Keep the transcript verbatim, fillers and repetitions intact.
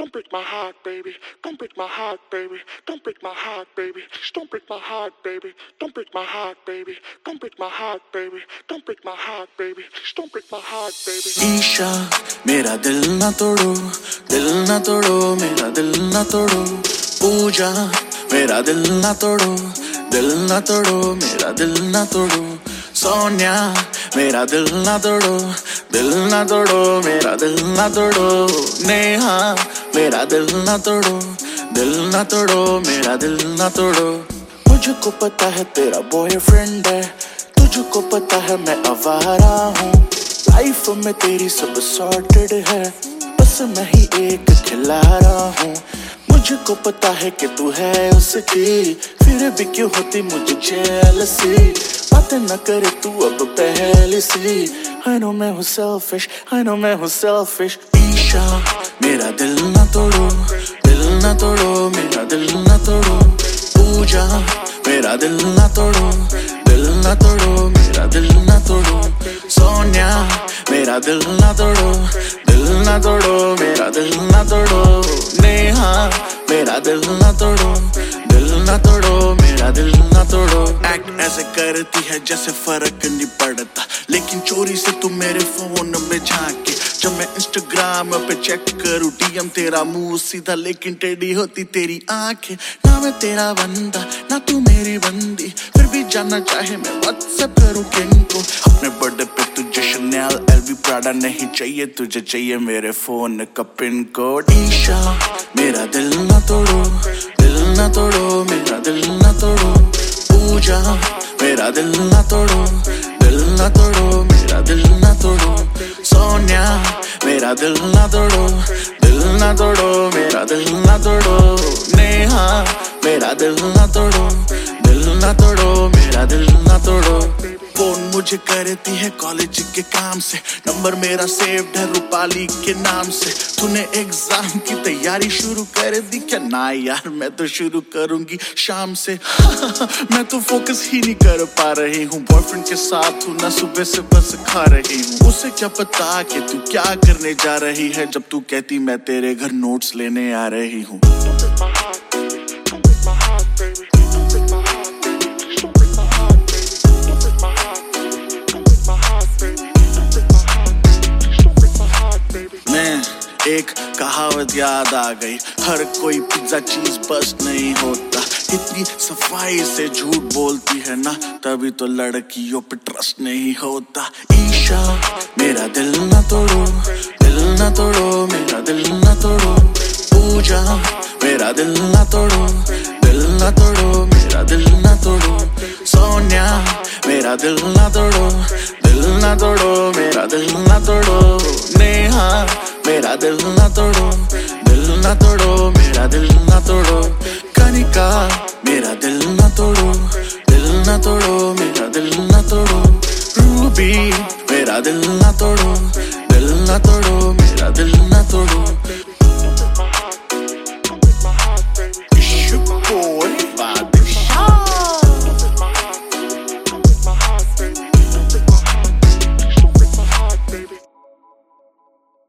Don't break my heart, baby. Don't break my heart, baby. Don't break my heart, baby. Don't break my heart, baby. Don't break my heart, baby. Don't break my heart, baby. Don't break my heart, baby. Don't break my heart, baby. Isha मेरा दिल ना तोड़ो, दिल ना तोड़ो, मेरा दिल ना तोड़ो। पूजा मेरा दिल ना तोड़ो, दिल ना तोड़ो, मेरा दिल ना तोड़ो। सोनिया मेरा दिल ना तोड़ो, दिल ना तोड़ो, मेरा दिल ना तोड़ो। नेहा मेरा दिल ना तोड़ो, दिल ना तोड़ो, मेरा दिल ना तोड़ो। मुझको पता है तेरा बॉयफ्रेंड है, तुझको पता है मैं आवारा हूँ। लाइफ में तेरी सब सॉर्टेड है, बस मैं ही एक खिला रहा हूँ। मुझको पता है कि तू है उसकी, फिर भी क्यों होती मुझे जेलसी। बातें न करे तू अब पहले सी। I know मैं हूँ selfish, I know मैं हूँ selfish। ईशा मेरा दिल ना तोड़ो, दिल ना तोड़ो, मेरा दिल ना तोड़ो। पूजा मेरा दिल ना तोड़ो, दिल ना तोड़ो, मेरा दिल ना तोड़ो। सोनिया मेरा दिल ना तोड़ो, दिल ना तोड़ो, मेरा दिल ना तोड़ो। नेहा मेरा दिल ना तोड़ो, दिल ना तोड़ो, मेरा दिल ना तोड़ो। एक्ट ऐसे करती है जैसे फर्क नहीं पड़ता, लेकिन चोरी से तू मेरे फोन में झांके। जब मैं इंस्टाग्राम पे चेक करूँ डीएम तेरा मुंह सीधा, लेकिन टेढ़ी होती तेरी आंखें। ना मैं तेरा बंदा ना तू मेरी बंदी, फिर भी जानना चाहे मैं व्हाट्सएप करूँ किनको। अपने बर्थडे पे तुझे शनेल एलवी प्राडा नहीं चाहिए, तुझे चाहिए मेरे फोन का पिन कोड। ईशा मेरा दिल ना तोड़ो, दिल ना तोड़ो, मेरा दिल ना तोड़ो। पूजा मेरा दिल ना तोड़ो, दिल ना तोड़ो, मेरा दिल ना तोड़ो। सोनिया मेरा दिल ना तोड़ो, दिल ना तोड़ो, मेरा दिल ना तोड़ो। नेहा मेरा दिल ना तोड़ो, दिल ना तोड़ो, मेरा दिल ना तोड़ो। फोन मुझे करती है कॉलेज के काम से, नंबर मेरा सेव्ड है रूपाली के नाम से। तूने एग्जाम की तैयारी शुरू कर दी क्या? ना यार मैं तो शुरू करूंगी शाम से। मैं तो फोकस ही नहीं कर पा रही हूँ, बॉयफ्रेंड के साथ हूँ ना, सुबह से बस खा रही हूँ। उसे क्या पता कि तू क्या करने जा रही है, जब तू कहती मैं तेरे घर नोट्स लेने आ रही हूँ। एक कहावत याद आ गई, हर कोई पिज्जा चीज बस नहीं होता। इतनी सफाई से झूठ बोलती है ना, तभी तो लड़कियों पे ट्रस्ट नहीं होता। ईशा मेरा दिल ना तोड़ो, दिल ना तोड़ो, मेरा दिल ना तोड़ो। पूजा मेरा दिल ना तोड़ो, दिल ना तोड़ो, मेरा दिल ना तोड़ो। सोनिया मेरा दिल ना तोड़ो, दिल ना तोड़ो, मेरा दिल ना तोड़ो। नेहा मेरा दिल ना तोड़ो, दिल ना तोड़ो, मेरा दिल ना तोड़ो। कनिका मेरा दिल ना तोड़ो, दिल ना तोड़ो, मेरा दिल ना तोड़ो। रूबी मेरा दिल